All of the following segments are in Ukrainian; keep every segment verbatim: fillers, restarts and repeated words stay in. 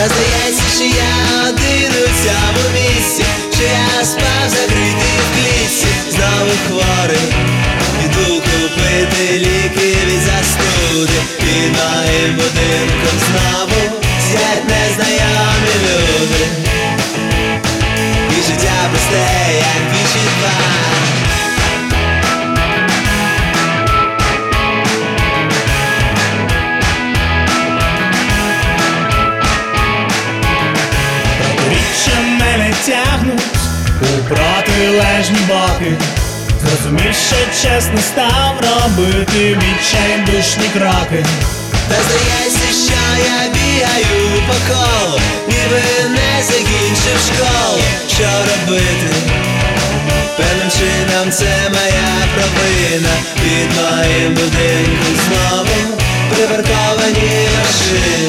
Та здається, що я один у цьому місці, що я спав закритий в клітці. Знову хворий, іду купити ліки від застуди. Під моїм будинком знову сидять незнайомі люди. І життя просте, як двічі два. Тягнуть у протилежні боки. Зрозумів, що чесно став робити відчайдушні кроки. Та здається, що я бігаю по колу, ніби не закінчив школу. Що робити? Певним чином це моя провина. Під моїм будинком знову припарковані машини.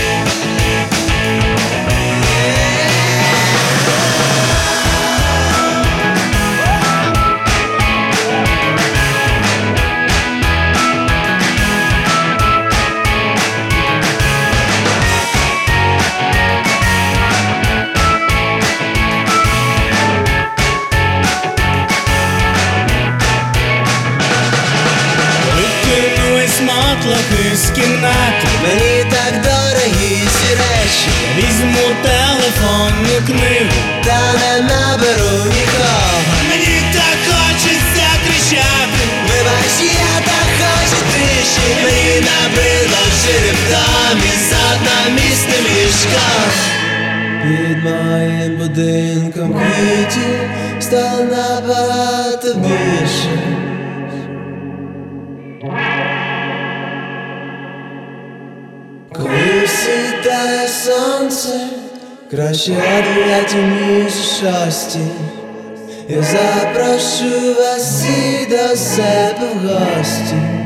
Мотлохи з кімнати, мені так дорогі ці речі. Візьму телефонну книгу, та не наберу нікого. Мені так хочеться кричати. Вибач, я так хочу тиші. Мені набридло жити в домі з одномісним ліжком. Під моїм будинком квітів стало набагато більше. Коли сідає сонце, краще о дев'ятій, ніж о шостій. Я запрошу вас всіх до себе в гості.